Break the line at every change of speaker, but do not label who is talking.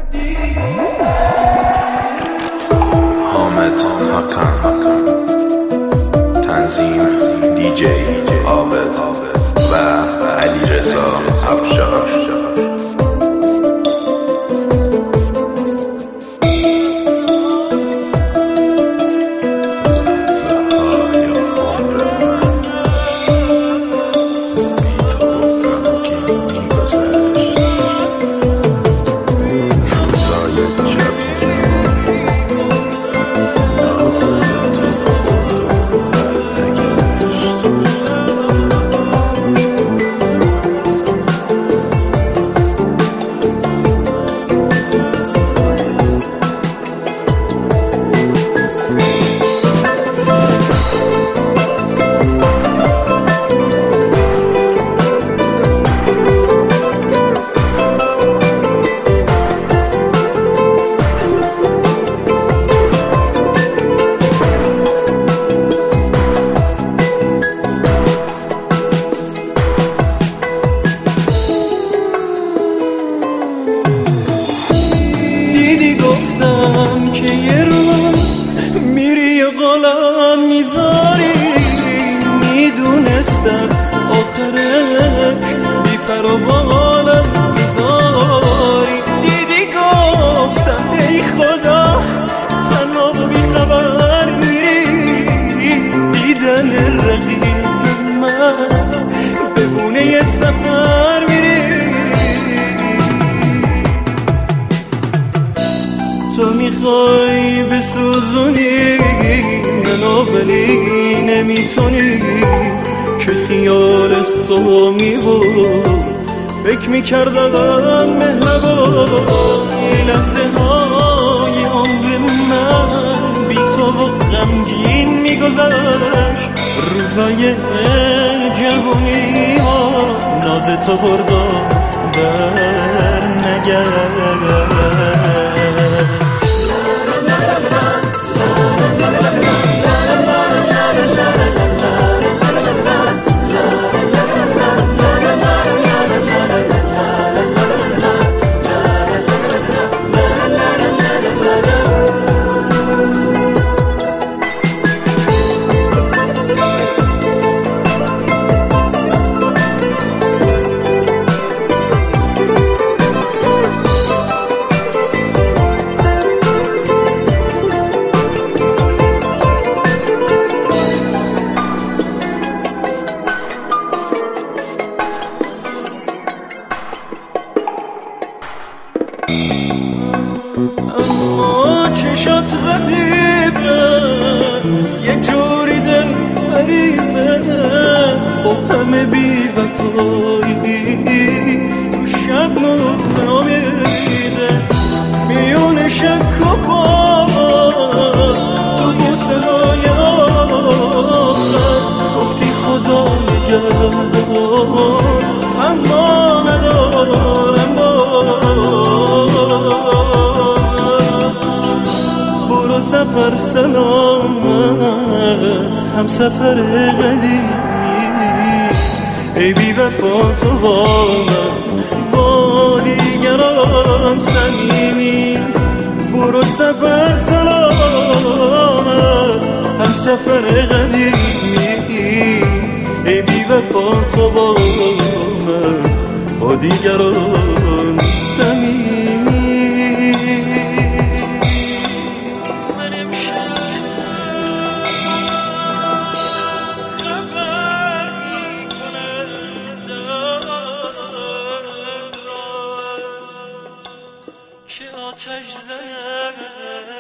حامد حکم، تنظیم DJ عابد و علیرضا افشار.
گفتم که یه روز میری قلم میذاری، میدونستم آخرش بی پر و بالم میذاری. دیدی گفتم ای خدا تنها بی خبر میری، دیدن رقیب من بهونه یه سفر میری. تو میخوای بسوزونی منو ولی نمیتونی، که خیال تو میبود فکر میکردم مهربان. لحظه های عمر من بی تو و غمگین میگذشت، روزای جوانی ها ناز تو بردا بر نگشت. اما چشات غریبه، یه جوری دل فریبه، با همه بی وفایی تو شب نور نامیده. میون شک و باور تو بوسه های آخر گفتی خدا نگهدار، اما ندارم برو سفر سلامت هم سفر قدیمی. ای بی وفا تو با من با دیگران صمیمی. برو سفر سلامت هم سفر قدیمی. ای بی وفا تو با من با دیگران صمیمی. که آتش زد